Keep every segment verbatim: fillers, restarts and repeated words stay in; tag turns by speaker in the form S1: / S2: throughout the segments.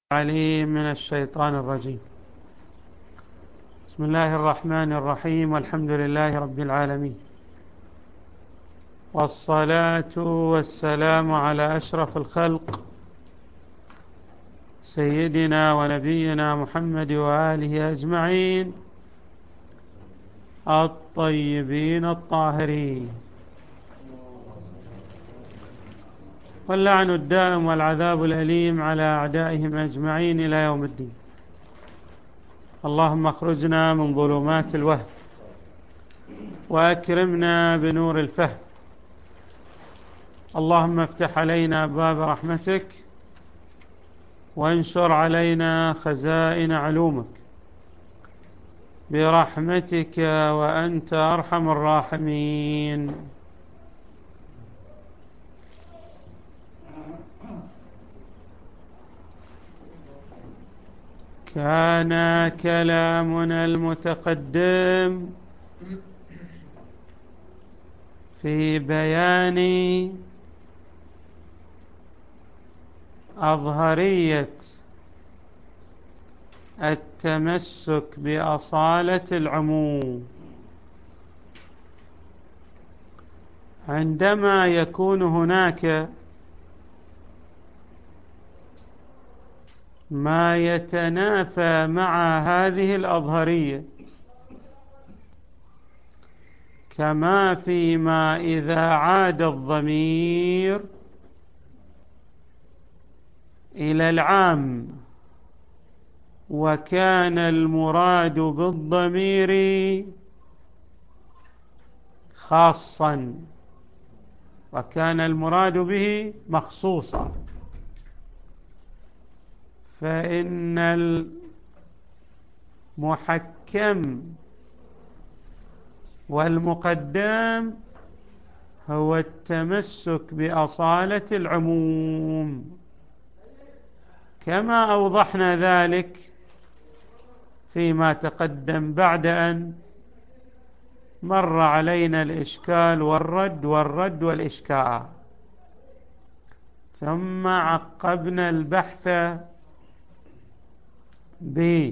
S1: عليم من الشيطان الرجيم. بسم الله الرحمن الرحيم، والحمد لله رب العالمين، والصلاة والسلام على أشرف الخلق سيدنا ونبينا محمد وآله أجمعين الطيبين الطاهرين، واللعن الدائم والعذاب الأليم على أعدائهم أجمعين إلى يوم الدين. اللهم اخرجنا من ظلمات الوهم وأكرمنا بنور الفهم. اللهم افتح علينا أبواب رحمتك وانشر علينا خزائن علومك برحمتك وأنت أرحم الراحمين. كان كلامنا المتقدم في بيان أظهرية التمسك بأصالة العموم عندما يكون هناك ما يتنافى مع هذه الأظهرية، كما فيما إذا عاد الضمير إلى العام وكان المراد بالضمير خاصا وكان المراد به مخصوصا، فإن المحكم والمقدم هو التمسك بأصالة العموم، كما أوضحنا ذلك فيما تقدم بعد أن مر علينا الإشكال والرد والرد والإشكال، ثم عقبنا البحث ب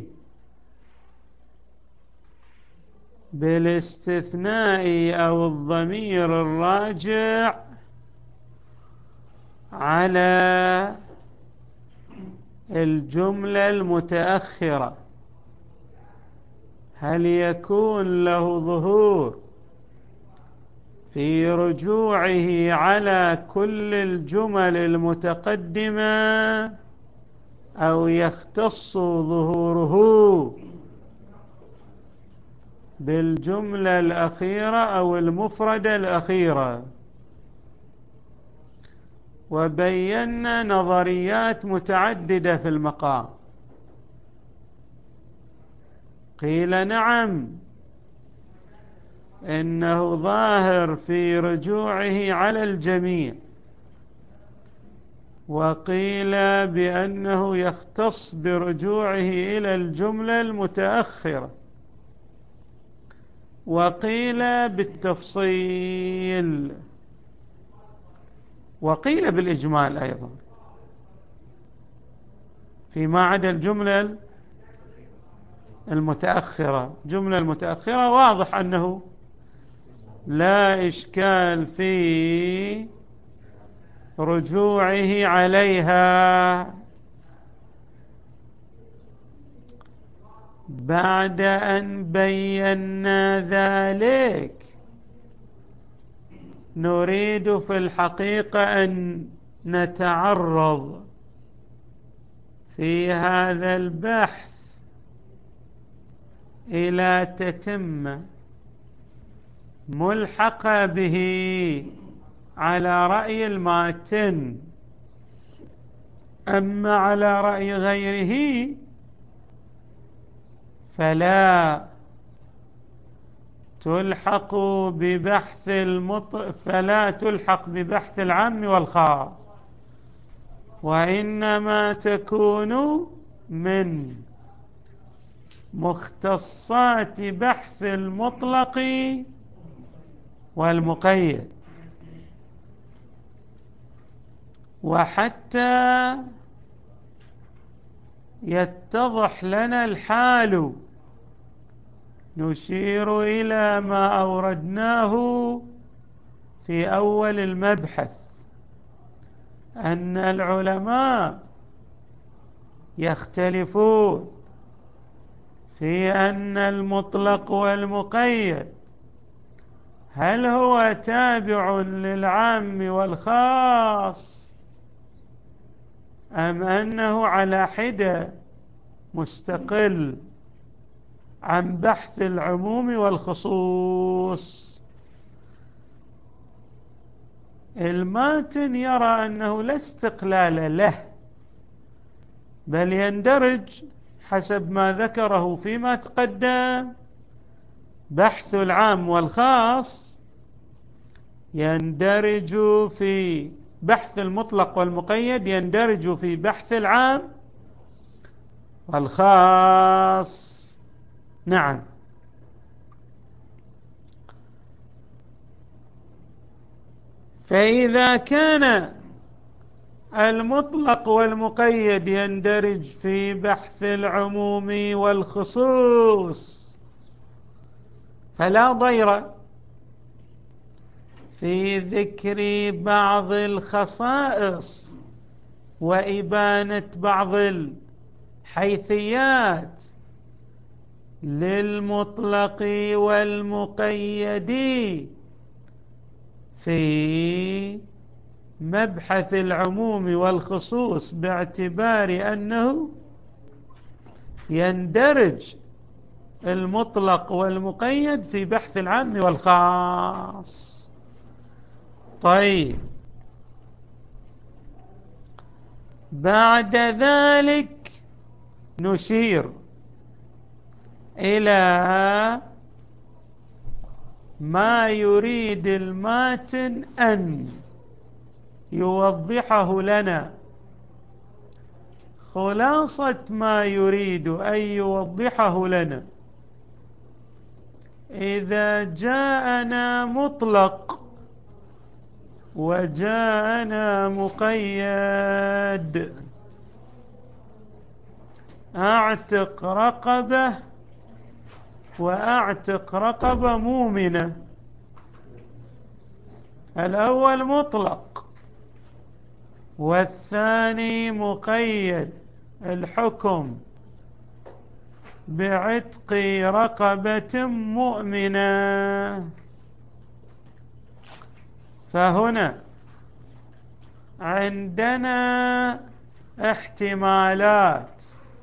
S1: بالاستثناء أو الضمير الراجع على الجملة المتأخرة، هل يكون له ظهور في رجوعه على كل الجمل المتقدمة أو يختص ظهوره بالجملة الأخيرة أو المفردة الأخيرة. وبينا نظريات متعددة في المقام. قيل نعم، إنه ظاهر في رجوعه على الجميع، وقيل بأنه يختص برجوعه إلى الجملة المتأخرة، وقيل بالتفصيل، وقيل بالإجمال أيضا فيما عدا الجملة المتأخرة. جملة المتأخرة واضح أنه لا إشكال في رجوعه عليها. بعد أن بينا ذلك نريد في الحقيقة أن نتعرض في هذا البحث إلى تتمة ملحقة به على رأي الماتن، أما على رأي غيره فلا تلحق ببحث المط... فلا تلحق ببحث العام والخاص، وإنما تكون من مختصات بحث المطلق والمقيد. وحتى يتضح لنا الحال. نشير إلى ما أوردناه في أول المبحث، أن العلماء يختلفون في أن المطلق والمقيد هل هو تابع للعام والخاص أم أنه على حدة مستقل عن بحث العموم والخصوص. الماتن يرى أنه لا استقلال له، بل يندرج حسب ما ذكره فيما تقدم. بحث العام والخاص يندرج في بحث المطلق والمقيد، يندرج في بحث العام والخاص. نعم. فإذا كان المطلق والمقيد يندرج في بحث العموم والخصوص، فلا ضير في ذكر بعض الخصائص وإبانة بعض الحيثيات للمطلق والمقيد في مبحث العموم والخصوص، باعتبار أنه يندرج المطلق والمقيد في بحث العام والخاص. طيب، بعد ذلك نشير إلى ما يريد الماتن أن يوضحه لنا. خلاصة ما يريد أن يوضحه لنا: إذا جاءنا مطلق وجاءنا مقيد، أعتق رقبة وأعتق رقبة مؤمنة. الأول مطلق والثاني مقيد، الحكم بعتق رقبة مؤمنة. فهنا عندنا احتمالات.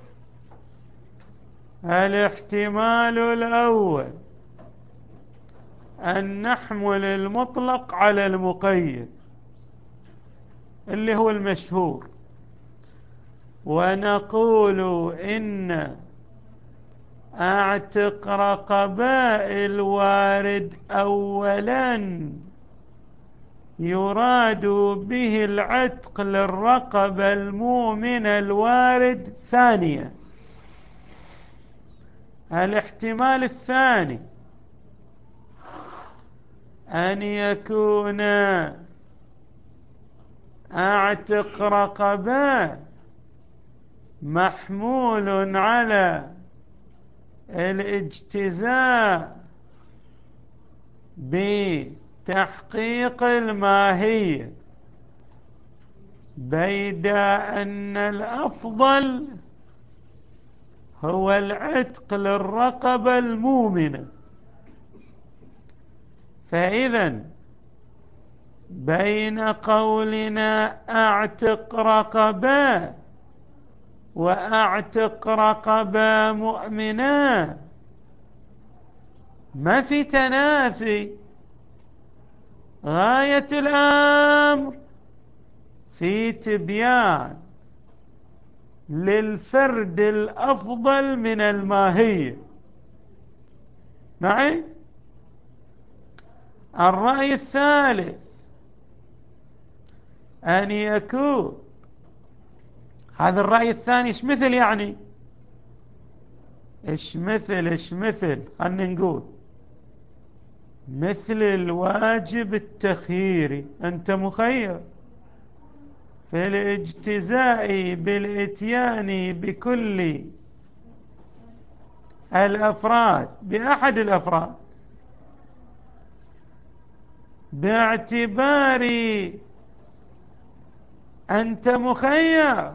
S1: الاحتمال الأول أن نحمل المطلق على المقيد اللي هو المشهور، ونقول إن أعتق رقباء الوارد أولا يراد به العتق للرقبة المؤمنة الوارد ثانيا. الاحتمال الثاني أن يكون أعتق رقبة محمول على الاجتزاء بتحقيق الماهية، بيد أن الأفضل هو العتق للرقبة المؤمنة. فإذا بين قولنا أعتق رقبة وأعتق رقبة مؤمنة ما في تنافي. غاية الأمر في تبيان للفرد الأفضل من الماهية. معي؟ الرأي الثالث أن يكون هذا الرأي الثاني إيش مثل؟ يعني إيش مثل إيش مثل خلنا نقول مثل الواجب التخييري. أنت مخير في الاجتزاء بالإتيان بكل الأفراد بأحد الأفراد باعتبار أنت مخير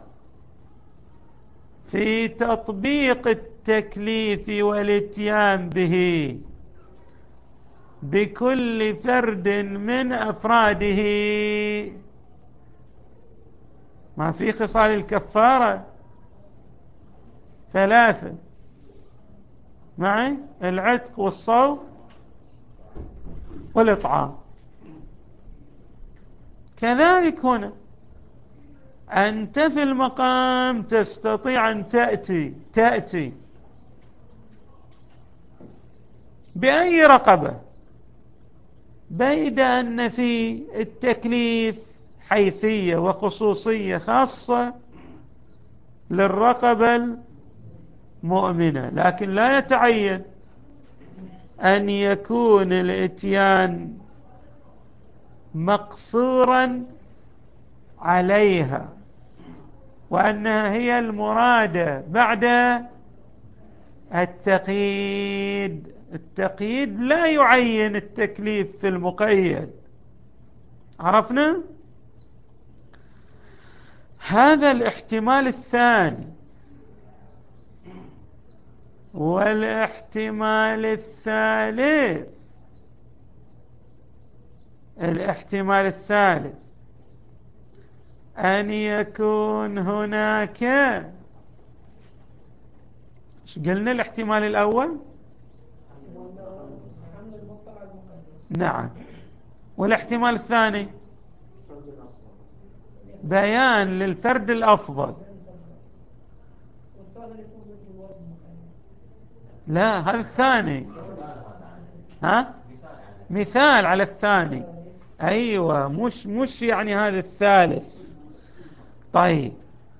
S1: في تطبيق التكليف والاتيان به بكل فرد من أفراده. ما في خصال الكفارة ثلاثة معي: العتق والصوم والإطعام. كذلك هنا أنت في المقام تستطيع أن تأتي تأتي بأي رقبة، بيد أن في التكليف حيثية وخصوصية خاصة للرقبة المؤمنة، لكن لا يتعين أن يكون الإتيان مقصورا عليها وأنها هي المرادة بعد التقييد. التقييد لا يعين التكليف في المقيد. عرفنا؟ هذا الاحتمال الثاني. والاحتمال الثالث الاحتمال الثالث أن يكون هناك، ايش قلنا الاحتمال الأول؟ نعم. والاحتمال الثاني بيان للفرد الأفضل. لا، هذا الثاني. ها؟ مثال على الثاني. أيوة، مش مش يعني هذا الثالث. طيب،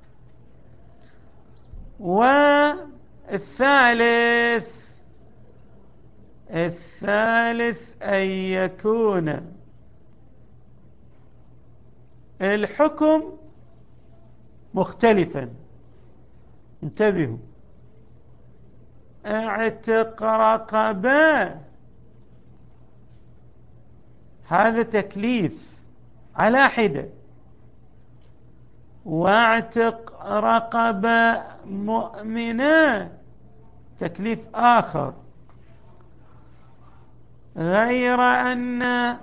S1: والثالث الثالث أن يكون الحكم مختلفا. انتبهوا: اعتق رقبة هذا تكليف على حدة، واعتق رقبة مؤمنة تكليف آخر، غير أن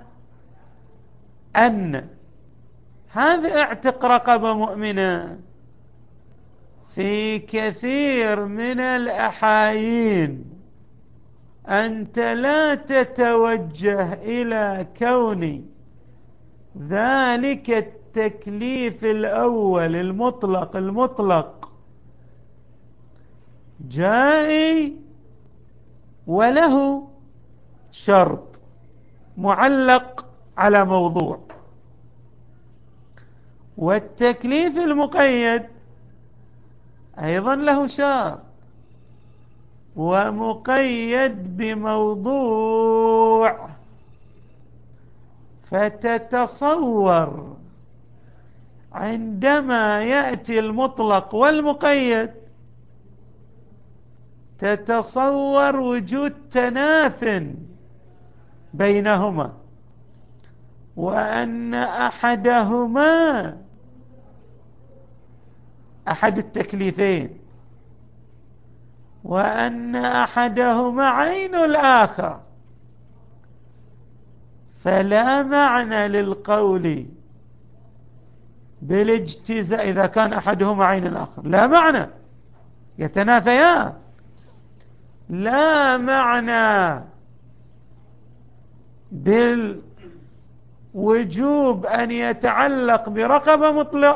S1: أن هذا اعتق رقبة مؤمنة في كثير من الأحايين أنت لا تتوجه إلى كون ذلك التكليف الأول المطلق المطلق جائي وله شرط معلق على موضوع، والتكليف المقيد أيضا له شرط ومقيد بموضوع. فتتصور عندما يأتي المطلق والمقيد تتصور وجود تناف بينهما، وأن أحدهما أحد التكليفين وأن أحدهما عين الآخر، فلا معنى للقول بالاجتزاء إذا كان أحدهما عين الآخر، لا معنى، يتنافيان. لا معنى بالوجوب أن يتعلق برقبة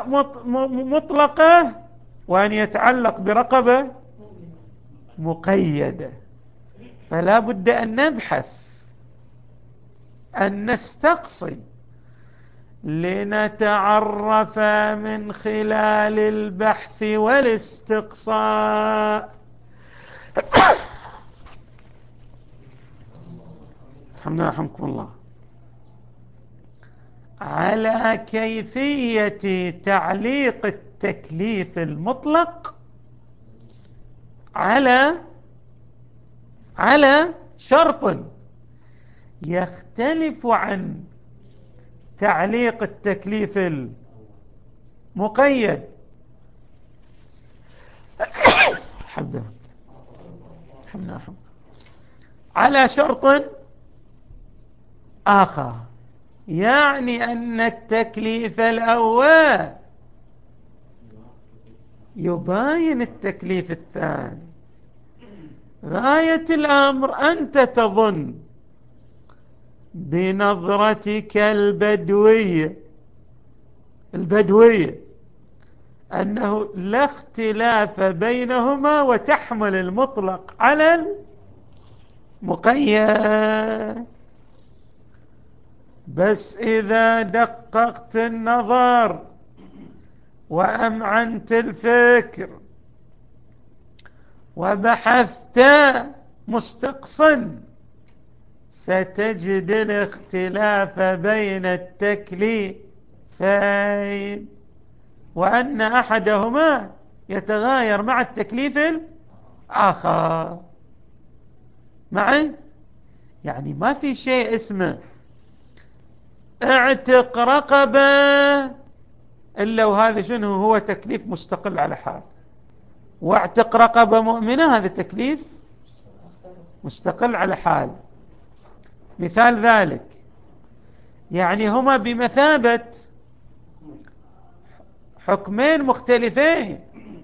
S1: مطلقة وأن يتعلق برقبة مقيدة. فلا بد أن نبحث، أن نستقصي لنتعرف من خلال البحث والاستقصاء. الحمد لله، رحمكم الله. على كيفية تعليق التكليف المطلق على على شرط يختلف عن تعليق التكليف المقيد. الحمد لله الحمد لله على شرط آخر، يعني أن التكليف الأول يباين التكليف الثاني. غاية الأمر أنت تظن بنظرتك البدوية البدوية أنه لا اختلاف بينهما وتحمل المطلق على المقيد. بس إذا دققت النظر وأمعنت الفكر وبحثت مستقصا ستجد الاختلاف بين التكليفين، وأن أحدهما يتغاير مع التكليف الآخر. معي؟ يعني ما في شيء اسمه اعتق رقبة إلا وهذا شنو هو تكليف مستقل على حال، واعتق رقبة مؤمنة هذا تكليف مستقل على حال. مثال ذلك يعني هما بمثابة حكمين مختلفين.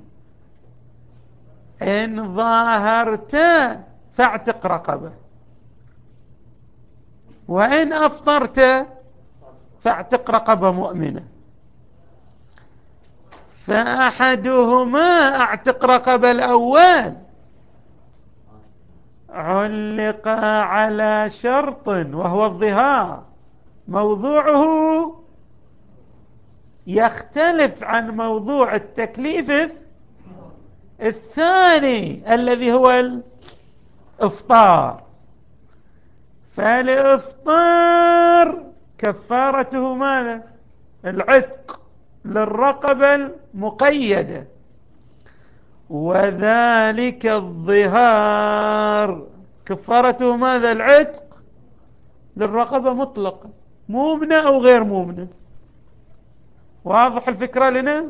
S1: إن ظاهرت فاعتق رقبة، وإن أفطرت فاعتق رقبة مؤمنة. فأحدهما اعتق رقبة الأول علق على شرط وهو الظهار، موضوعه يختلف عن موضوع التكليف الثاني الذي هو الإفطار. فالإفطار كفارته ماذا؟ العتق للرقبة المقيدة، وذلك الظهار كفارته ماذا؟ العتق للرقبة مطلقة، مؤمنة أو غير مؤمنة. واضح الفكرة لنا؟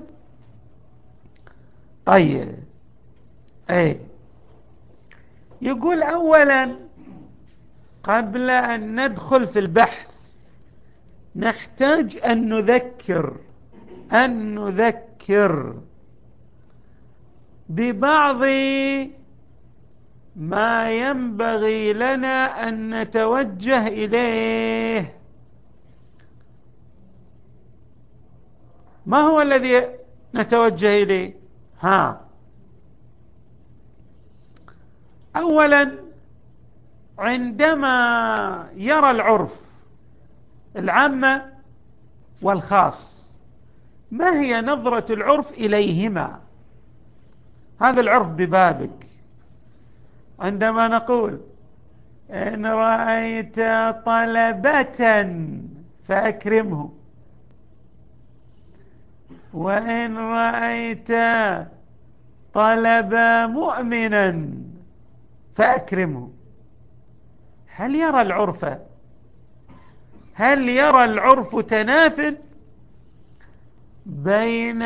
S1: طيب أي يقول أولا قبل أن ندخل في البحث نحتاج أن نذكر أن نذكر ببعض ما ينبغي لنا أن نتوجه إليه. ما هو الذي نتوجه إليه؟ ها أولا عندما يرى العرف العامة والخاص ما هي نظرة العرف إليهما؟ هذا العرف ببابك. عندما نقول إن رأيت طلبة فأكرمه، وإن رأيت طلب مؤمنا فأكرمه، هل يرى العرف هل يرى العرف تناف بين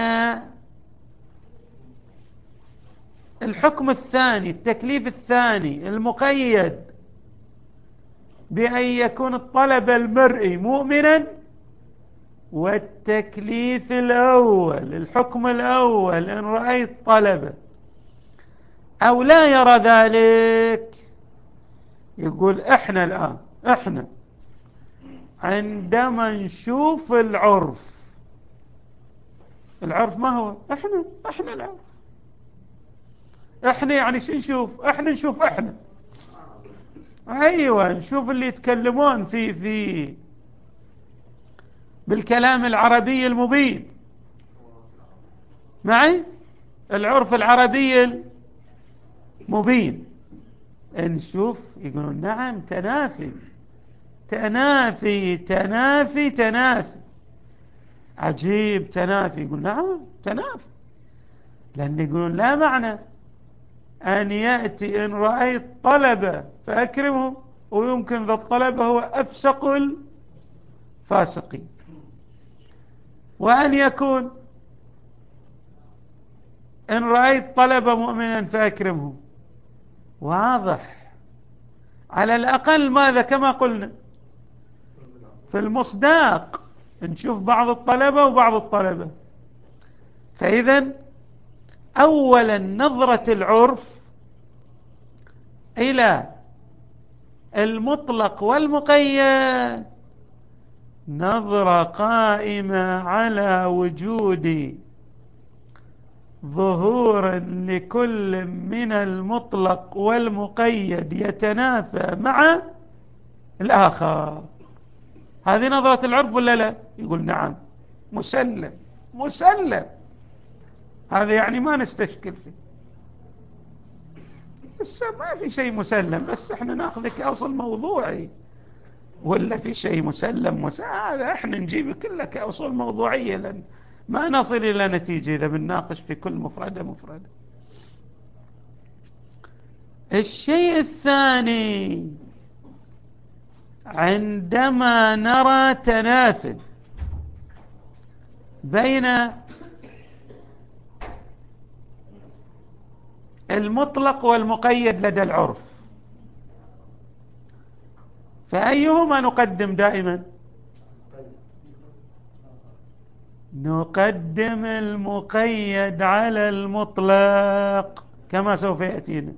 S1: الحكم الثاني التكليف الثاني المقيد بأن يكون الطلب المرئي مؤمنا، والتكليف الأول الحكم الأول إن رأيت طلبة، أو لا يرى ذلك؟ يقول إحنا الآن إحنا عندما نشوف العرف العرف ما هو؟ إحنا إحنا العرف إحنا يعني شو نشوف؟ إحنا نشوف إحنا أيوة نشوف اللي يتكلمون في في بالكلام العربي المبين. معي؟ العرف العربي المبين نشوف يقولون نعم تنافي تنافي تنافي تنافي. عجيب، تنافي. يقول نعم تنافي، لأن يقولون لا معنى أن يأتي إن رأيت طلبة فأكرمه، ويمكن ذا الطلبة هو أفسق الفاسقين، وأن يكون إن رأيت طلبة مؤمنا فأكرمه. واضح. على الأقل ماذا؟ كما قلنا في المصداق نشوف بعض الطلبة وبعض الطلبة. فإذا أولا نظرة العرف إلى المطلق والمقيد نظرة قائمة على وجود ظهور لكل من المطلق والمقيد يتنافى مع الآخر. هذه نظرة العرف ولا لا؟ يقول نعم، مسلم مسلم، هذا يعني ما نستشكل فيه، بس ما في شيء مسلم، بس احنا ناخذك كأصل موضوعي، ولا في شيء مسلم وس... هذا احنا نجيب كله كأصول موضوعية، لأن ما نصل إلى نتيجة إذا بنناقش في كل مفردة مفردة. الشيء الثاني، عندما نرى تنافي بين المطلق والمقيد لدى العرف، فأيهما نقدم دائما؟ نقدم المقيد على المطلق كما سوف يأتينا،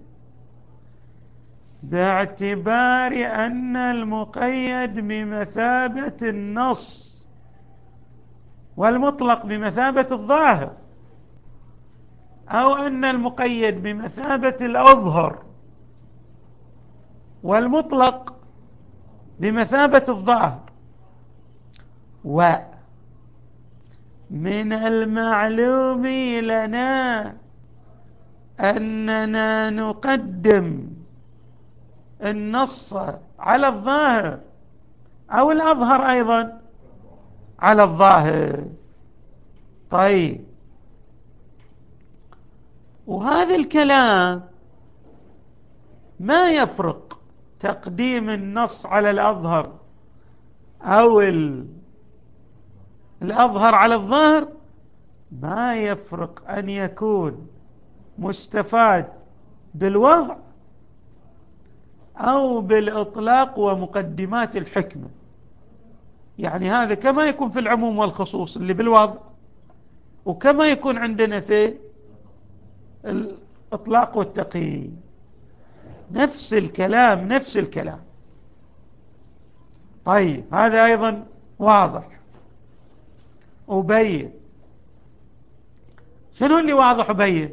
S1: باعتبار أن المقيد بمثابة النص والمطلق بمثابة الظاهر، أو أن المقيد بمثابة الأظهر والمطلق بمثابة الظاهر. ومن المعلوم لنا أننا نقدم النص على الظاهر، أو الأظهر أيضا على الظاهر. طيب، وهذا الكلام ما يفرق تقديم النص على الأظهر أو الأظهر على الظاهر، ما يفرق أن يكون مستفاد بالوضع أو بالإطلاق ومقدمات الحكمة. يعني هذا كما يكون في العموم والخصوص اللي بالوضع، وكما يكون عندنا في الإطلاق والتقييد، نفس الكلام نفس الكلام. طيب، هذا أيضا واضح وبين. شنو اللي واضح وبين؟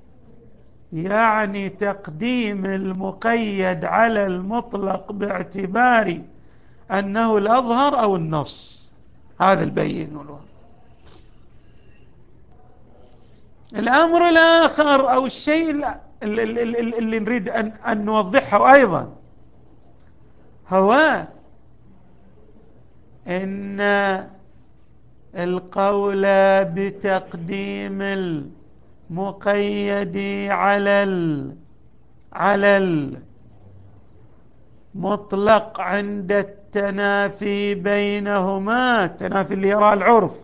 S1: يعني تقديم المقيد على المطلق باعتبار أنه الأظهر أو النص، هذا البين والواضح. الأمر الآخر أو الشيء اللي, اللي, اللي نريد أن, أن نوضحه أيضا هو إن القول بتقديم المقيد على على المطلق عند التنافي بينهما، التنافي اللي يرى العرف،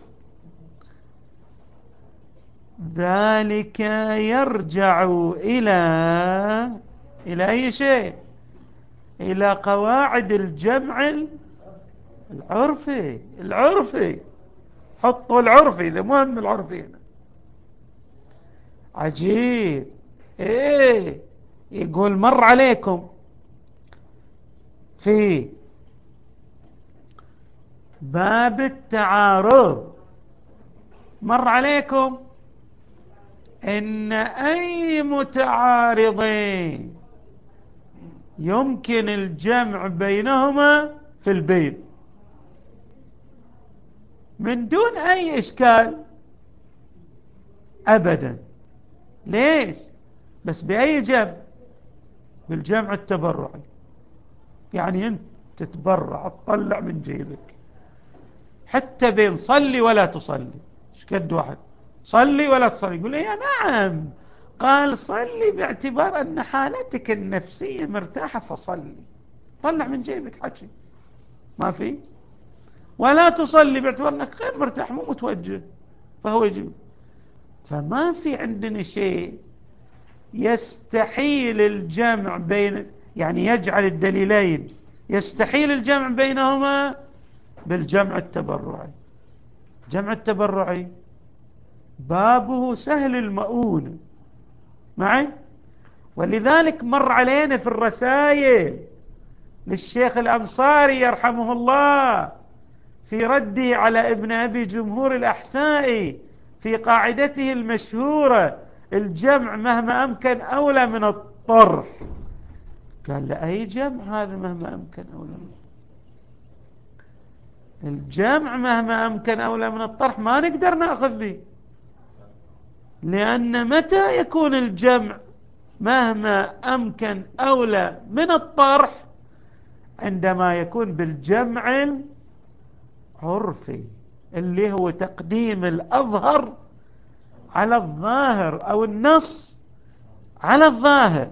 S1: ذلك يرجع إلى إلى أي شيء؟ إلى قواعد الجمع العرفي. العرفي حطوا العرفي، إذا مهم العرفي هنا. عجيب. إيه، يقول مر عليكم في باب التعارض، مر عليكم إن أي متعارضين يمكن الجمع بينهما في البين من دون أي إشكال أبدا. ليش؟ بس بأي جمع؟ بالجمع التبرعي. يعني أنت تتبرع، تطلع من جيبك حتى بين صلي ولا تصلي، ايش قد واحد صلي ولا تصلي يقول يا نعم، قال صلي باعتبار أن حالتك النفسية مرتاحة فصلي، طلع من جيبك حكي ما في، ولا تصلي باعتبار أنك غير مرتاح مو متوجه فهو يجب. فما في عندنا شيء يستحيل الجمع بين، يعني يجعل الدليلين يستحيل الجمع بينهما بالجمع التبرعي. الجمع التبرعي بابه سهل المؤونة معي، ولذلك مر علينا في الرسائل للشيخ الأنصاري يرحمه الله في رده على ابن أبي جمهور الأحسائي في قاعدته المشهورة الجمع مهما أمكن أولى من الطرح، قال لأي جمع هذا مهما أمكن أولى من الجمع مهما أمكن أولى من الطرح، ما نقدر نأخذ به، لأن متى يكون الجمع مهما أمكن أولى من الطرح؟ عندما يكون بالجمع العرفي اللي هو تقديم الأظهر على الظاهر أو النص على الظاهر.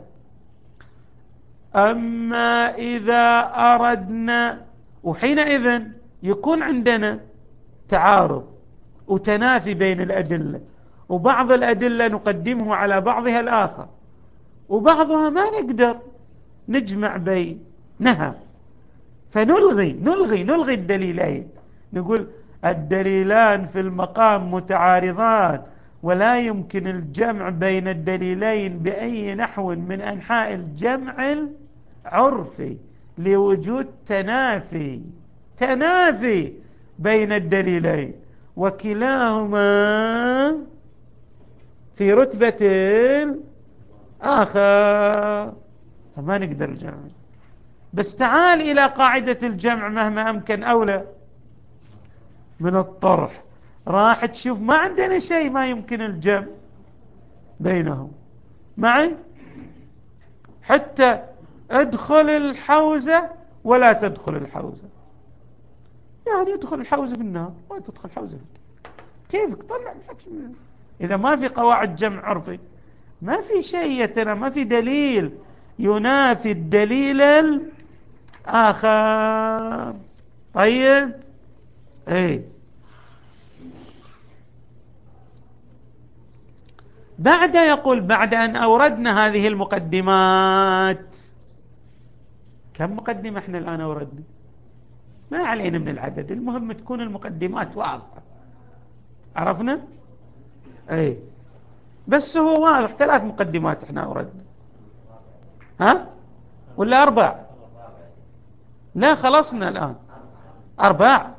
S1: أما إذا أردنا، وحينئذ يكون عندنا تعارض وتنافي بين الأدلة، وبعض الأدلة نقدمه على بعضها الآخر، وبعضها ما نقدر نجمع بينها، فنلغي نلغي نلغي الدليلين، نقول الدليلان في المقام متعارضان ولا يمكن الجمع بين الدليلين بأي نحو من أنحاء الجمع العرفي لوجود تنافي تنافي بين الدليلين، وكلاهما في رتبة الآخر، فما نقدر الجمع. بس تعال إلى قاعدة الجمع مهما أمكن أولى من الطرح، راح تشوف ما عندنا شيء ما يمكن الجمع بينهم معي، حتى ادخل الحوزة ولا تدخل الحوزة، يعني ادخل الحوزة في النار ولا تدخل الحوزة في النار، كيفك طلع من، إذا ما في قواعد جمع عرفي ما في شيء يتنا، ما في دليل ينافي الدليل الآخر. طيب ايه، بعد يقول بعد أن أوردنا هذه المقدمات، كم مقدمة احنا الآن أوردنا؟ ما علينا من العدد، المهم تكون المقدمات واضحة، عرفنا ايه، بس هو واضح ثلاث مقدمات احنا أوردنا، ها ولا أربع؟ لا خلصنا الآن أربع،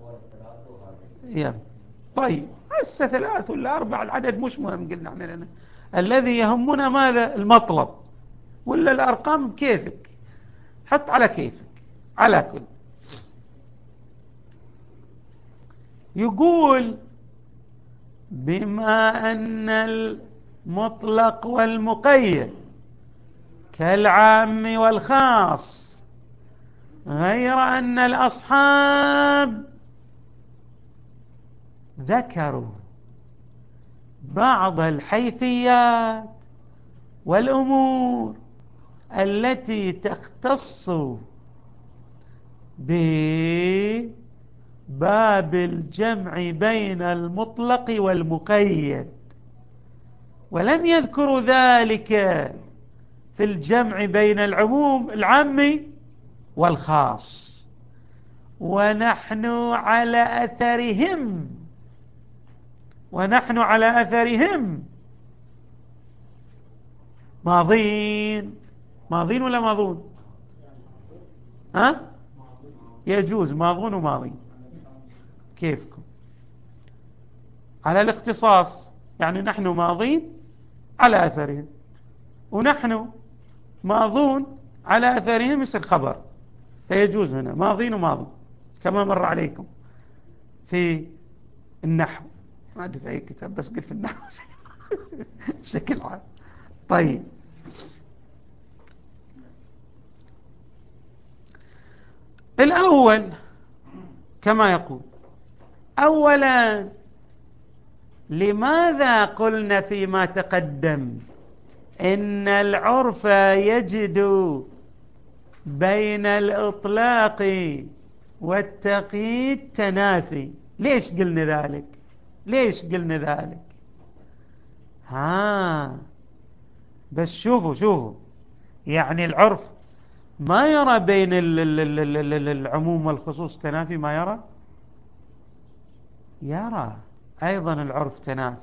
S1: يا طيب هسه ثلاث ولا أربع العدد مش مهم، قلنا احنا لنا الذي يهمنا ماذا؟ المطلب، ولا الأرقام بكيفك حط على كيفك. على كل يقول بما أن المطلق والمقيد كالعام والخاص، غير أن الأصحاب ذكروا بعض الحيثيات والأمور التي تختص بباب الجمع بين المطلق والمقيد، ولم يذكروا ذلك في الجمع بين العموم العام والخاص، ونحن على أثرهم ونحن على أثرهم ماضين. ماضين ولا ماضون؟ ها يجوز ماضون وماضين كيفكم؟ على الاختصاص، يعني نحن ماضين على أثرهم، ونحن ماضون على أثرهم مثل خبر، فيجوز هنا ماضين وماضون كما مر عليكم في النحو، ما أدري في أي كتاب بس قل في النحو بشكل عام. طيب الأول كما يقول أولا، لماذا قلنا فيما تقدم إن العرف يجد بين الإطلاق والتقييد تنافي؟ ليش قلنا ذلك؟ ليش قلنا ذلك؟ ها بس شوفوا شوفوا يعني العرف ما يرى بين العموم والخصوص تنافي، ما يرى؟ يرى أيضا العرف تنافي،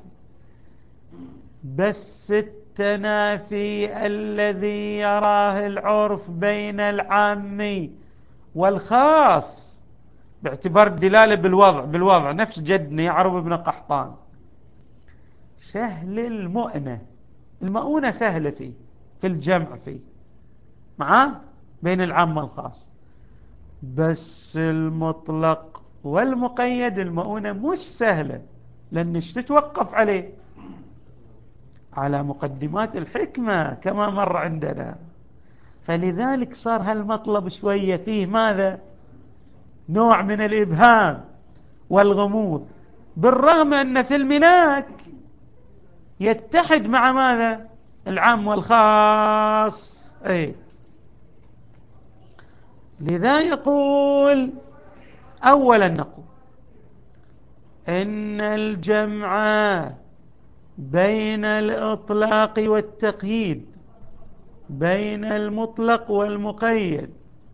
S1: بس التنافي الذي يراه العرف بين العام والخاص باعتبار الدلالة بالوضع بالوضع نفس جدنا يعرب ابن قحطان، سهل المؤنة، المؤونة سهلة فيه في الجمع فيه معاه بين العام والخاص، بس المطلق والمقيد المؤونة مش سهلة، لأنش تتوقف عليه على مقدمات الحكمة كما مر عندنا. فلذلك صار هالمطلب شوية فيه ماذا؟ نوع من الإبهام والغموض، بالرغم أن في الملاك يتحد مع ماذا؟ العام والخاص. أي لذا يقول أولا نقول إن الجمع بين الإطلاق والتقييد، بين المطلق والمقيد،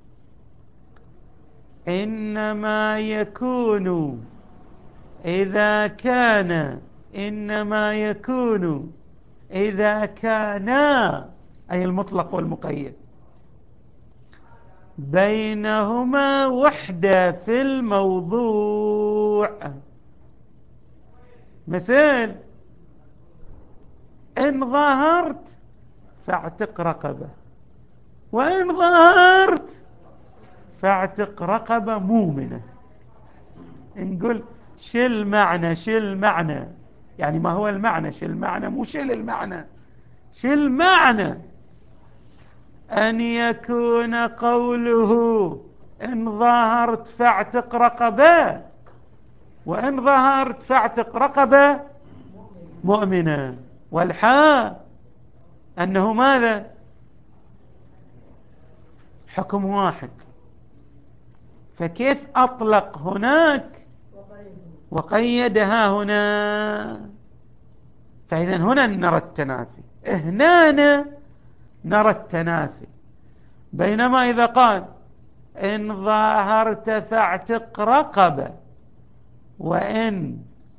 S1: إنما يكون إذا كان إنما يكون إذا كانا، أي المطلق والمقيد، بينهما وحدة في الموضوع. مثل إن ظهرت فاعتق رقبة، وإن ظهرت فاعتق رقبة مؤمنة. نقول شو المعنى؟ شو المعنى؟ يعني ما هو المعنى؟ شو المعنى؟ مو شو المعنى، شو المعنى؟ أن يكون قوله إن ظهرت فاعتق رقبة، وإن ظهرت فاعتق رقبة مؤمنة، والحاء أنه ماذا؟ حكم واحد، فكيف أطلق هناك وقيدها هنا؟ فإذا هنا نرى التنافي، هنا نرى التنافي. بينما إذا قال إن ظاهرت فاعتق رقبة، وإن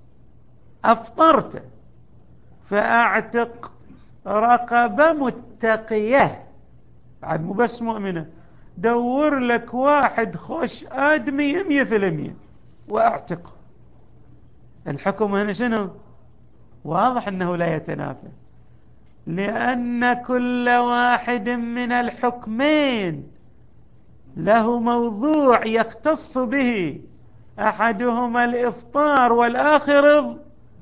S1: أفطرت فاعتق رقبة متقية، بعد مو بس مؤمنة، دور لك واحد خوش آدمي مية في المية واعتقه. الحكم هنا شنو؟ واضح أنه لا يتنافى، لأن كل واحد من الحكمين له موضوع يختص به، أحدهما الإفطار والآخر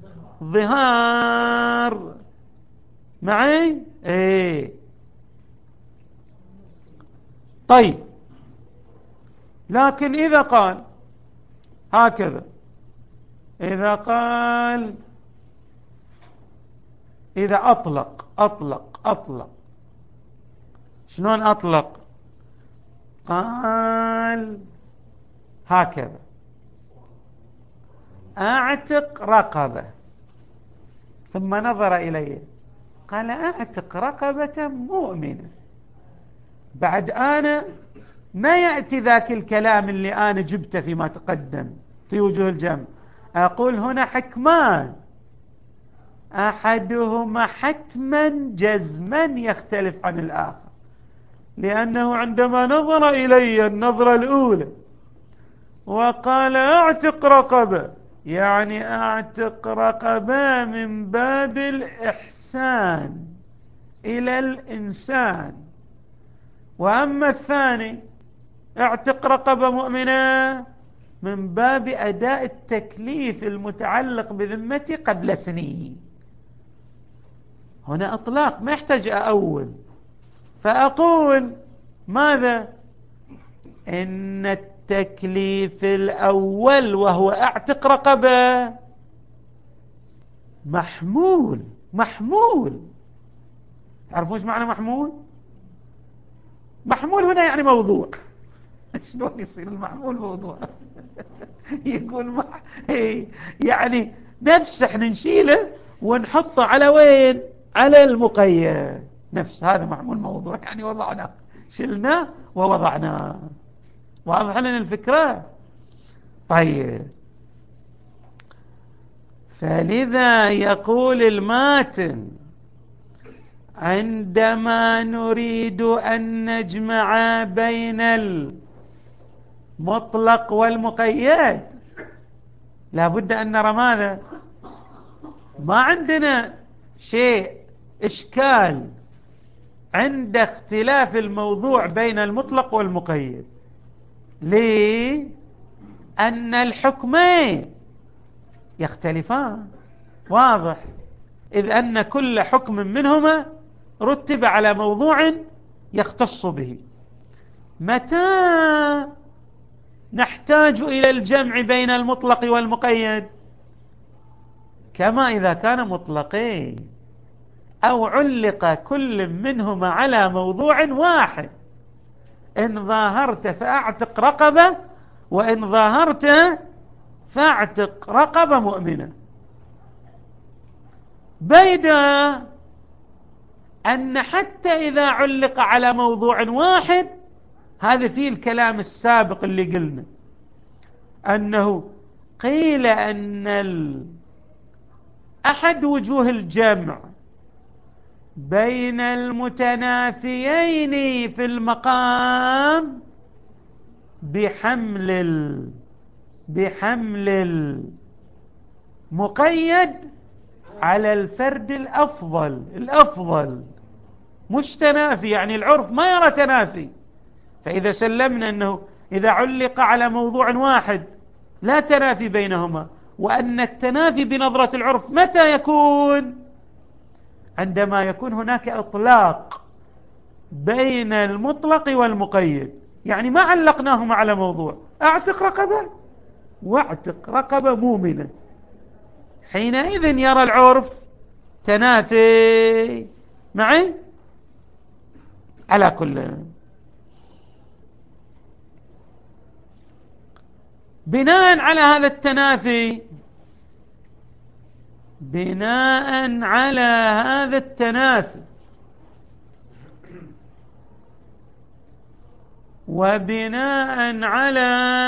S1: الظهار. معي؟ ايه طيب، لكن إذا قال هكذا، إذا قال إذا أطلق أطلق أطلق شلون أطلق؟ قال هكذا أعتق رقبة، ثم نظر إليه قال أعتق رقبة مؤمنة. بعد أنا ما يأتي ذاك الكلام اللي أنا جبته فيما تقدم في وجوه الجمع، أقول هنا حكمان، أحدهما حتما جزما يختلف عن الآخر، لأنه عندما نظر إلي النظرة الأولى وقال أعتق رقبة، يعني أعتق رقبة من باب الإحسان إلى الإنسان، وأما الثاني اعتق رقبة مؤمنة من باب أداء التكليف المتعلق بذمتي قبل سنين. هنا أطلاق ما يحتاج أول، فأقول ماذا؟ إن التكليف الأول وهو اعتق رقبة محمول. محمول تعرفون ايش معنى محمول؟ محمول هنا يعني موضوع. شلون يصير المحمول موضوع؟ يقول مح... يعني نفس احنا نشيله ونحطه على وين؟ على المقيد. نفس هذا محمول موضوع، يعني وضعناه، شلناه ووضعناه. واضح لنا الفكرة؟ طيب، فلذا يقول الماتن: عندما نريد أن نجمع بين المطلق والمقيد لابد أن نرى ماذا؟ ما عندنا شيء إشكال عند اختلاف الموضوع بين المطلق والمقيد. ليه؟ أن الحكمين يختلفان، واضح، إذ أن كل حكم منهما رتب على موضوع يختص به. متى نحتاج إلى الجمع بين المطلق والمقيد؟ كما إذا كان مطلقين أو علق كل منهما على موضوع واحد. إن ظاهرت فأعتق رقبة، وإن ظاهرت فأعتق رقبة مؤمنة. بيدا أن حتى إذا علق على موضوع واحد، هذا فيه الكلام السابق اللي قلنا أنه قيل أن أحد وجوه الجمع بين المتنافيين في المقام بحمل ال... بحمل المقيد على الفرد الأفضل. الأفضل مش تنافي، يعني العرف ما يرى تنافي. فإذا سلمنا أنه إذا علق على موضوع واحد لا تنافي بينهما، وأن التنافي بنظرة العرف متى يكون؟ عندما يكون هناك إطلاق بين المطلق والمقيد، يعني ما علقناهما على موضوع، أعتق رقبة واعتق رقبة مؤمنة، حينئذ يرى العرف تنافي معي. على كل، بناء على هذا التنافي بناء على هذا التنافي وبناء على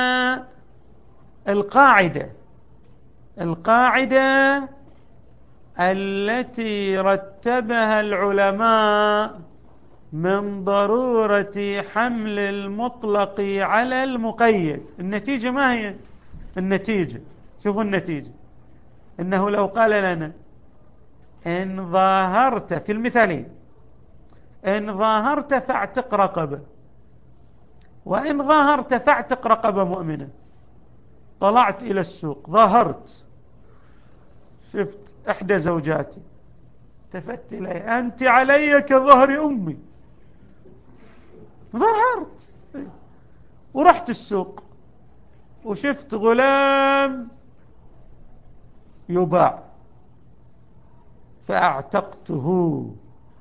S1: القاعدة القاعدة التي رتبها العلماء من ضرورة حمل المطلق على المقيد. النتيجة ما هي؟ النتيجة، شوفوا النتيجة، إنه لو قال لنا إن ظاهرت في المثالين، إن ظاهرت فاعتق رقبة، وإن ظاهرت فاعتق رقبة مؤمنة. طلعت إلى السوق، ظاهرت، شفت إحدى زوجاتي، التفت إلي: أنت علي كظهر أمي. ظهرت، ورحت السوق وشفت غلام يباع فأعتقته.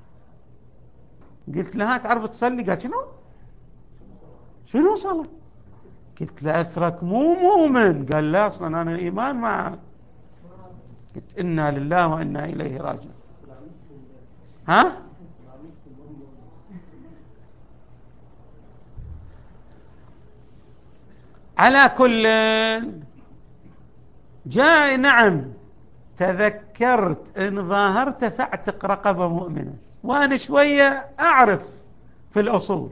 S1: قلت لها: تعرف تصلي؟ قالت: شنو شنو صلاة؟ قلت له: أثرك مو مؤمن. قال: لا، أصلا أنا الإيمان معه. قلت: إنا لله وإنا إليه راجعون. ها؟ على كل جاء، نعم، تذكرت إن ظاهرت فاعتق رقبة مؤمنة. وأنا شوية أعرف في الأصول،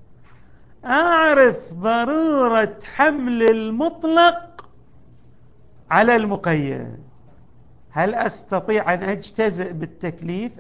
S1: أعرف ضرورة حمل المطلق على المقيد. هل أستطيع أن أجتزئ بالتكليف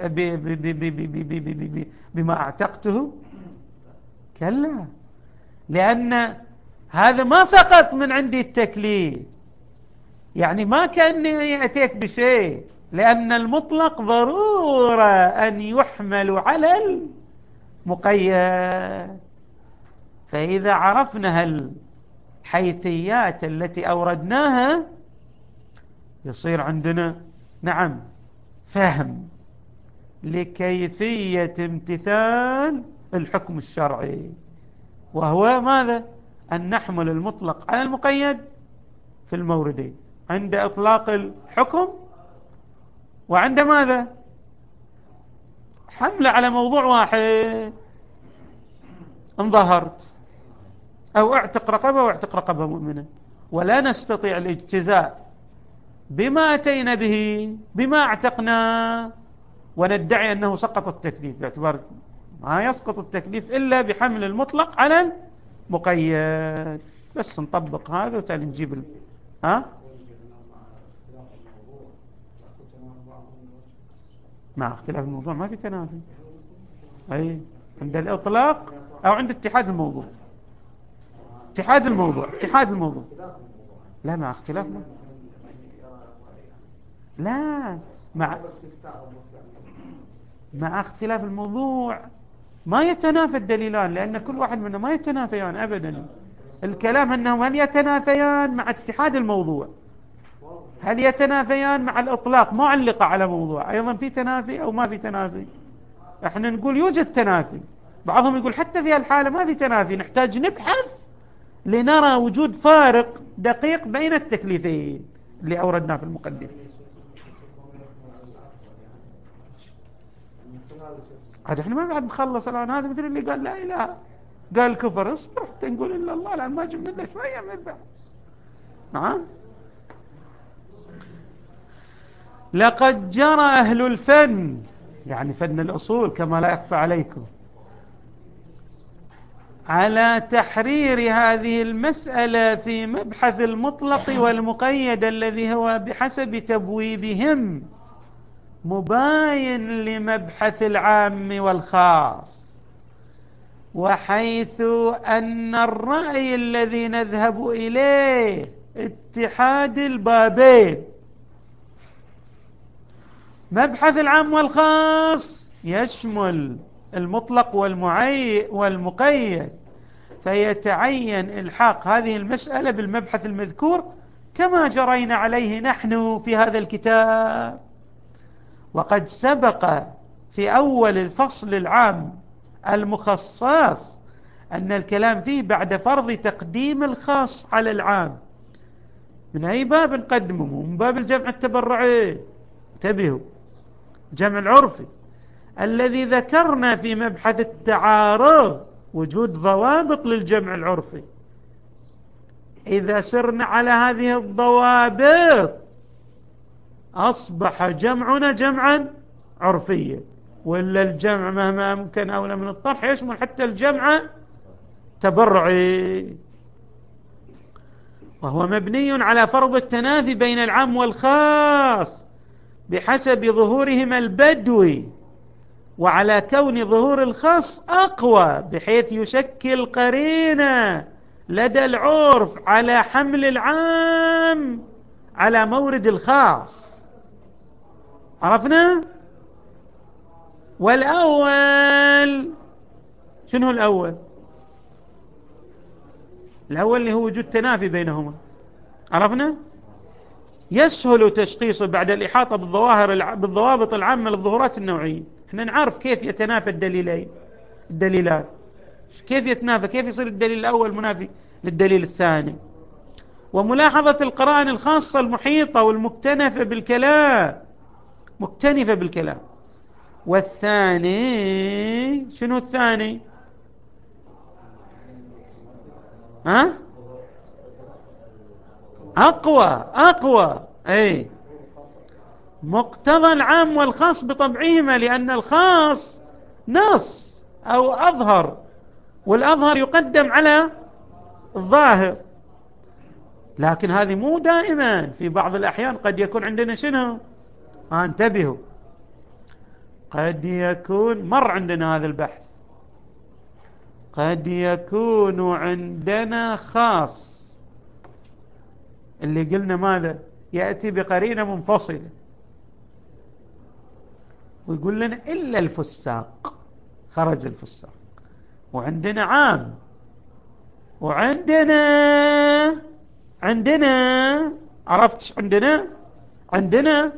S1: بما أعتقته؟ كلا، لأن هذا ما سقط من عندي التكليف، يعني ما كأني أتيت بشيء، لأن المطلق ضرورة أن يحمل على المقيد. فإذا عرفنا هل الحيثيات التي أوردناها يصير عندنا نعم فهم لكيفية امتثال الحكم الشرعي، وهو ماذا؟ أن نحمل المطلق على المقيد في الموردين، عند إطلاق الحكم وعند ماذا؟ حمله على موضوع واحد، انظهرت أو اعتق رقبة واعتق رقبة مؤمنة، ولا نستطيع الاجتزاء بما أتينا به بما اعتقنا وندعي أنه سقط التكليف، باعتبار ما يسقط التكليف إلا بحمل المطلق على المقيد. بس نطبق هذا وتالي نجيب ال... ها؟ مع اختلاف الموضوع ما في تنافي، أي عند الإطلاق أو عند اتحاد الموضوع. اتحاد الموضوع اتحاد الموضوع لا مع اختلاف ما. لا مع مع اختلاف الموضوع ما يتنافى الدليلان، لأن كل واحد منهم ما يتنافيان أبدا. الكلام أنهم هل يتنافيان مع اتحاد الموضوع، هل يتنافيان مع الإطلاق معلقة على موضوع، أيضا في تنافي أو ما في تنافي. احنا نقول يوجد تنافي، بعضهم يقول حتى في الحالة ما في تنافي، نحتاج نبحث لنرى وجود فارق دقيق بين التكليفين اللي أوردنا في المقدمة. هذا احنا ما بعد نخلص الآن، هذا مثل اللي قال لا إله قال كفر، اصبر حتى نقول إلا الله الآن ما جبنا له شوية من البحث. نعم. لقد جرى أهل الفن، يعني فن الأصول كما لا يخفى عليكم، على تحرير هذه المسألة في مبحث المطلق والمقيد الذي هو بحسب تبويبهم مباين لمبحث العام والخاص، وحيث أن الرأي الذي نذهب إليه اتحاد البابين، مبحث العام والخاص يشمل المطلق والمعي والمقيد، فيتعين إلحاق هذه المسألة بالمبحث المذكور كما جرينا عليه نحن في هذا الكتاب. وقد سبق في أول الفصل العام المخصص أن الكلام فيه بعد فرض تقديم الخاص على العام. من أي باب نقدمه؟ من باب الجمع التبرعي، انتبهوا، جمع العرفي الذي ذكرنا في مبحث التعارض وجود ضوابط للجمع العرفي. إذا سرنا على هذه الضوابط أصبح جمعنا جمعا عرفيا، وإلا الجمع مهما أمكن أولى من الطرح يشمل حتى الجمع تبرعي، وهو مبني على فرض التنافي بين العام والخاص بحسب ظهورهما البدوي، وعلى كون ظهور الخاص أقوى بحيث يشكل قرينة لدى العرف على حمل العام على مورد الخاص. عرفنا؟ والأول شنو الأول؟ الأول اللي هو وجود تنافي بينهما. عرفنا؟ يسهل تشخيصه بعد الإحاطة بالظواهر بالضوابط العامة للظهورات النوعية. احنا نعرف كيف يتنافى الدليلين الدليلان، كيف يتنافى، كيف يصير الدليل الأول منافي للدليل الثاني، وملاحظة القرائن الخاصة المحيطة والمكتنفة بالكلام مكتنفة بالكلام. والثاني شنو الثاني؟ ها؟ أقوى أقوى أي مقتضى العام والخاص بطبعهما، لأن الخاص نص أو أظهر، والأظهر يقدم على الظاهر. لكن هذه مو دائما، في بعض الأحيان قد يكون عندنا شنو؟ آه انتبهوا، قد يكون مر عندنا هذا البحث، قد يكون عندنا خاص اللي قلنا ماذا؟ يأتي بقرينة منفصلة ويقول لنا إلا الفساق، خرج الفساق. وعندنا عام وعندنا عندنا عرفتش عندنا عندنا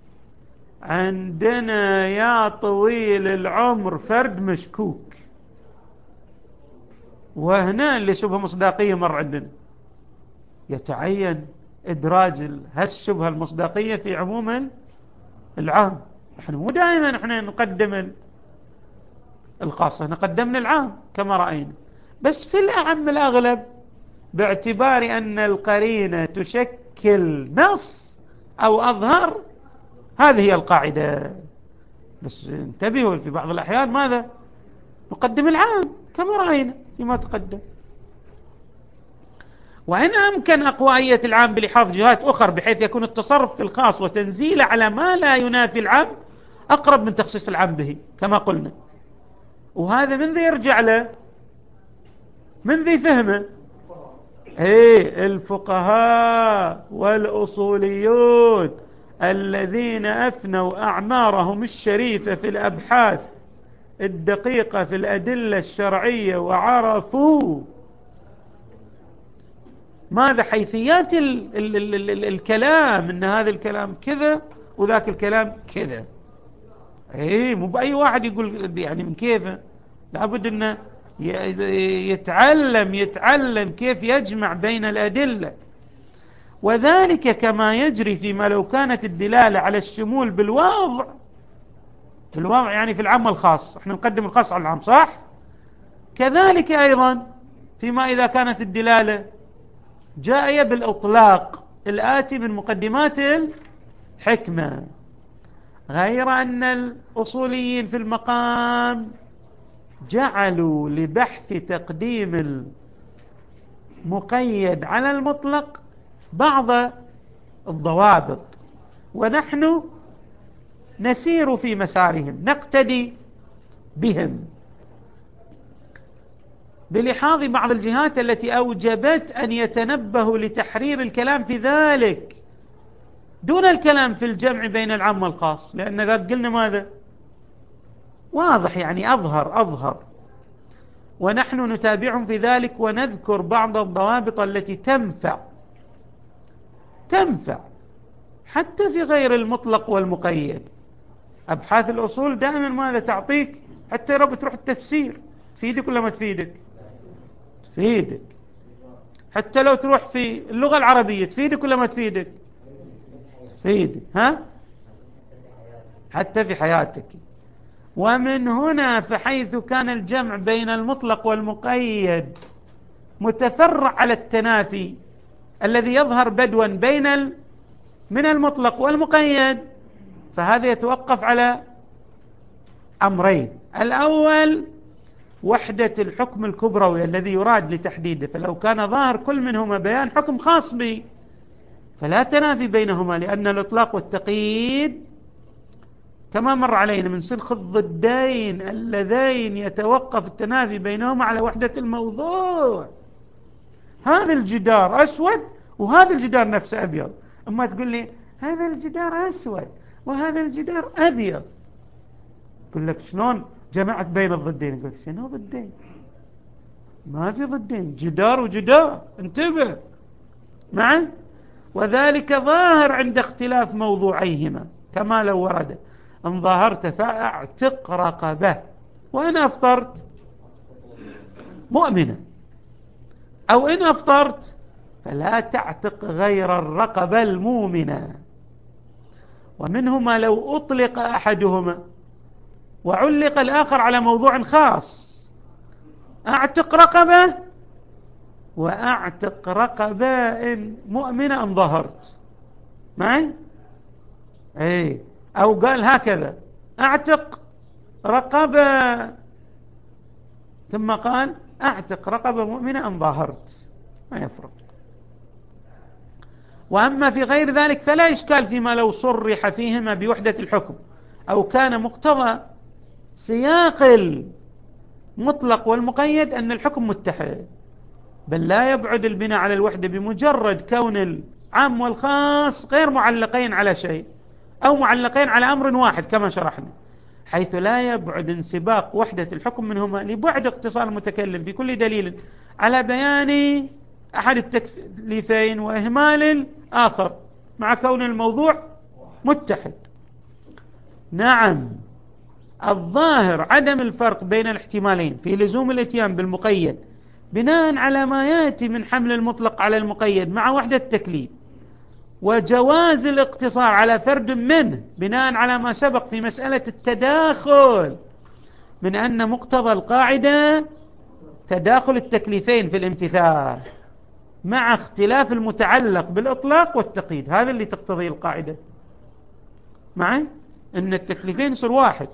S1: عندنا يا طويل العمر فرد مشكوك. وهنا اللي شبه مصداقية مر عندنا، يتعين إدراج هالشبهة المصداقية في عموم العام. نحن مو دائما نحن نقدم الخاصة، نقدمنا العام كما رأينا، بس في الأعم الأغلب باعتبار أن القرينة تشكل نص أو أظهر، هذه هي القاعدة. بس انتبهوا، في بعض الأحيان ماذا؟ نقدم العام كما رأينا فيما تقدم. وإن أمكن أقوائية العام بلحاظ جهات أخرى بحيث يكون التصرف في الخاص وتنزيله على ما لا ينافي العام أقرب من تخصيص العام به كما قلنا. وهذا من ذي يرجع له، من ذي فهمه ايه الفقهاء والأصوليون الذين أفنوا أعمارهم الشريفة في الأبحاث الدقيقة في الأدلة الشرعية، وعرفوا ماذا حيثيات ال ال ال ال ال الكلام، ان هذا الكلام كذا وذاك الكلام كذا. ايه مو بأي واحد يقول يعني من كيفه، لابد انه يتعلم يتعلم كيف يجمع بين الأدلة. وذلك كما يجري فيما لو كانت الدلالة على الشمول بالوضع، بالوضع يعني في العام والخاص، احنا نقدم الخاص على العام صح، كذلك أيضا فيما إذا كانت الدلالة جاء بالإطلاق الآتي من مقدمات الحكمة. غير أن الأصوليين في المقام جعلوا لبحث تقديم المقيد على المطلق بعض الضوابط، ونحن نسير في مسارهم نقتدي بهم بلحاظ بعض الجهات التي أوجبت أن يتنبهوا لتحرير الكلام في ذلك دون الكلام في الجمع بين العام والخاص، لأن ذاك قلنا ماذا؟ واضح يعني أظهر أظهر. ونحن نتابعهم في ذلك ونذكر بعض الضوابط التي تنفع تنفع حتى في غير المطلق والمقيد. أبحاث الأصول دائما ماذا تعطيك؟ حتى لو بتروح التفسير تفيدك ولا ما تفيدك؟ تفيدك. حتى لو تروح في اللغة العربية تفيدك ولا ما تفيدك؟ تفيدك. ها؟ حتى في حياتك. ومن هنا فحيث كان الجمع بين المطلق والمقيد متفرع على التنافي الذي يظهر بدوا بين ال... من المطلق والمقيد، فهذا يتوقف على أمرين. الأول وحدة الحكم الكبروي الذي يراد لتحديده، فلو كان ظاهر كل منهما بيان حكم خاص به فلا تنافي بينهما، لأن الإطلاق والتقييد كما مر علينا من سلخ الضدين اللذين يتوقف التنافي بينهما على وحدة الموضوع. هذا الجدار أسود وهذا الجدار نفسه أبيض، أما تقول لي هذا الجدار أسود وهذا الجدار أبيض، أقول لك شلون جمعت بين الضدين؟ أقول لك شنو ضدين؟ ما في ضدين، جدار وجدار، انتبه معي. وذلك ظاهر عند اختلاف موضوعيهما، كما لو ورد ان ظاهرت فاعتق رقبه وإن أفطرت مؤمنة، أو إن أفطرت فلا تعتق غير الرقبة المؤمنة. ومنهما لو أطلق أحدهما وعلق الآخر على موضوع خاص، أعتق رقبة وأعتق رقبة إن مؤمنة أن ظهرت معي. أي أو قال هكذا أعتق رقبة ثم قال أعتق رقبة مؤمنة أن ظهرت، ما يفرق. وأما في غير ذلك فلا إشكال فيما لو صرح فيهما بوحدة الحكم أو كان مقتضى سياق المطلق والمقيد أن الحكم متحد، بل لا يبعد البناء على الوحدة بمجرد كون العام والخاص غير معلقين على شيء أو معلقين على أمر واحد كما شرحنا. حيث لا يبعد انسباق وحدة الحكم منهما لبعد اقتصار المتكلم في كل دليل على بيان أحد التكليفين وإهمال الآخر مع كون الموضوع متحد. نعم، الظاهر عدم الفرق بين الاحتمالين في لزوم الاتيان بالمقيد بناء على ما يأتي من حمل المطلق على المقيد مع وحدة التكليف، وجواز الاقتصار على فرد منه بناء على ما سبق في مسألة التداخل، من أن مقتضى القاعدة تداخل التكليفين في الامتثال مع اختلاف المتعلق بالإطلاق والتقييد. هذا اللي تقتضي القاعدة، معي أن التكليفين يصير واحد،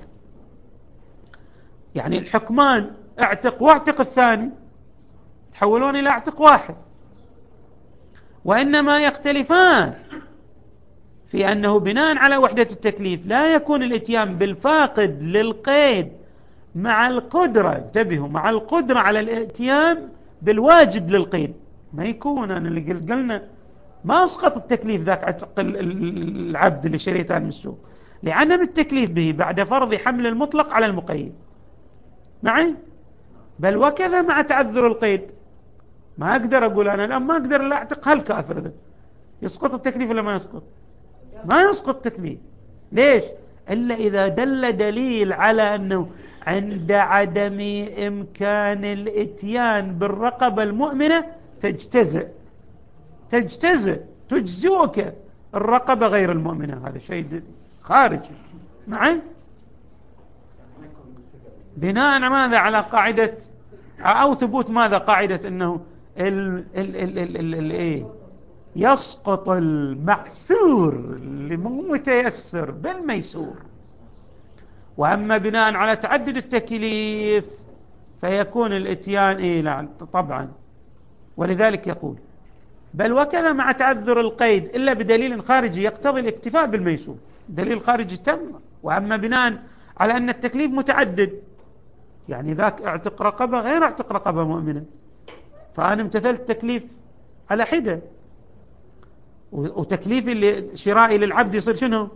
S1: يعني الحكمان اعتق واعتق الثاني تحولون إلى اعتق واحد، وإنما يختلفان في أنه بناء على وحدة التكليف لا يكون الاتيان بالفاقد للقيد مع القدرة، انتبهوا، مع القدرة على الاتيان بالواجب للقيد. ما يكون أنا اللي قلنا ما أسقط التكليف ذاك عتق العبد اللي شريته من السوق لعدم التكليف به بعد فرض حمل المطلق على المقيد، معي؟ بل وكذا مع تعذر القيد. ما أقدر أقول أنا الآن ما أقدر لا أعتق هالكافر ذا، يسقط التكليف ولا ما يسقط؟ ما يسقط التكليف. ليش؟ إلا إذا دل دليل على أنه عند عدم إمكان الإتيان بالرقبة المؤمنة تجتزئ تجتزئ تجزئك الرقبة غير المؤمنة. هذا شيء خارجي، معي؟ بناء ماذا على قاعدة أو ثبوت ماذا؟ قاعدة أنه ال ال ال ال ال ال إيه يسقط المعسور المتيسر بالميسور. وأما بناء على تعدد التكليف فيكون الاتيان إيه لا طبعا. ولذلك يقول بل وكذا مع تعذر القيد إلا بدليل خارجي يقتضي الاكتفاء بالميسور، دليل خارجي تم. وأما بناء على أن التكليف متعدد، يعني ذاك اعتق رقبة غير اعتق رقبة مؤمنة، فأنا امتثلت التكليف على حدة، وتكليف اللي شرائي للعبد يصير شنو؟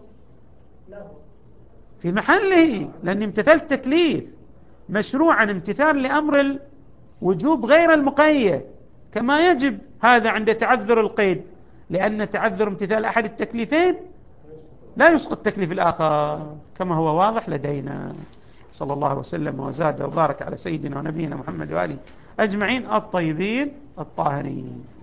S1: في محله، لأني امتثلت تكليف مشروعا امتثال لأمر الوجوب غير المقيد كما يجب. هذا عند تعذر القيد، لأن تعذر امتثال أحد التكليفين لا يسقط التكليف الآخر كما هو واضح لدينا. صلى الله وسلم وزاد وبارك على سيدنا ونبينا محمد وآله أجمعين الطيبين الطاهرين.